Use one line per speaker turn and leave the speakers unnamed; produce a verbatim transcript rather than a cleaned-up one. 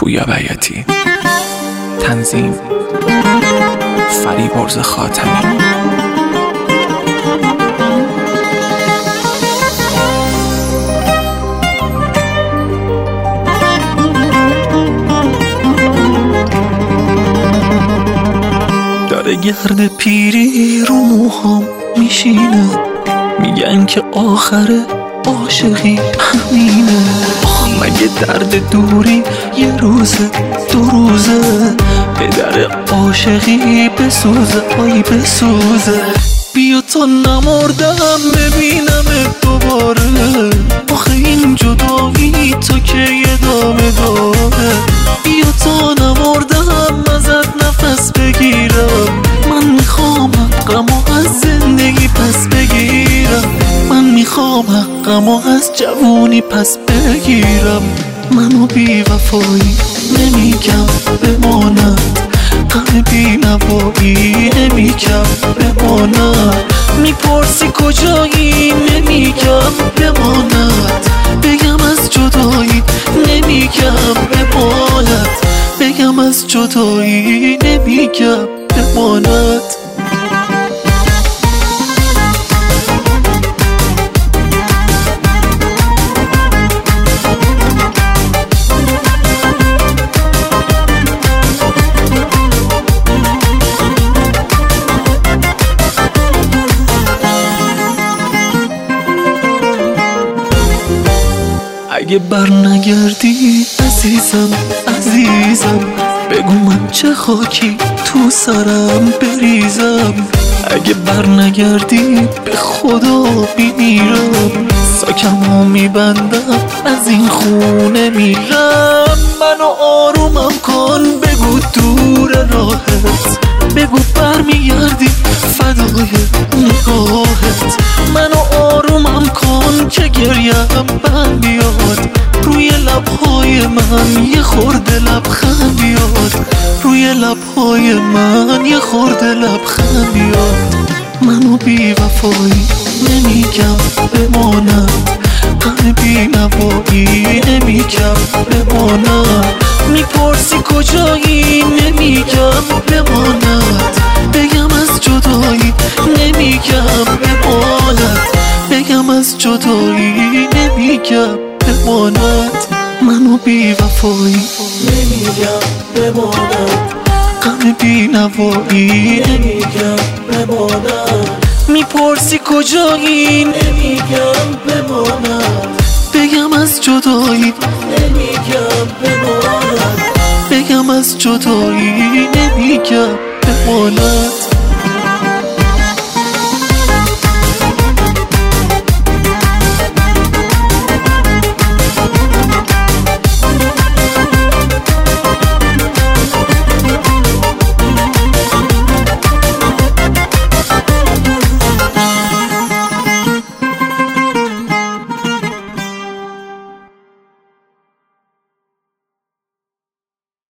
پویا بیاتی. تنظیم فریبرز خاتمی.
داره گرد پیری رو موهام میشینه، میگن که آخر عاشقی همینه. آخ مگه درد دوری یه روزه دو روزه، به در عاشقی بسوزه آی بسوزه. بیا تا نمردم ببینم دوباره، آخه این جدایی تا که ادامه داره. بیا تا نمردم ازت نفس بگیرم، من میخوام حقمو از زندگی پس بگیرم. من میخوام حقمو از جوونی پس بگیرم. منو بی وفایی نمیگم بمانم، غم بی نوایی نمیگم بمانم. میپرسی کجایی نمیگم بماند، بگم از جدایی نمیگم بماند، بگم از جدایی نمیگم بماند. اگه بر نگردی عزیزم عزیزم، بگو من چه خاکی تو سرم بریزم. اگه بر نگردی به خدا میمیرم، ساکمو میبندم از این خونه میرم. منو آرومم کن بگو دور راهت، بگو برمیگردی فدای نگاهت. منو آرومم کن که گریم بند بیاد، روی لبهای من یه خورده لبخند بیاد، روی لبهای من یه خورده لبخند بیاد. منو بی وفایی نمیگم بمانم، غم بی نوایی نمیگم بمانم. میپرسی کجایی نمیگم بماند، بگم از جدایی نمیگم بماند، بگم از جدایی نمیگم بماند. منو بی وفایی نمیگم بماند، غم بی نوایی نمیگم بماند. میپرسی کجایی نمیگم بماند، بگم از جدایی نمیگم بماند، بگم از جدایی نمیگم بماند.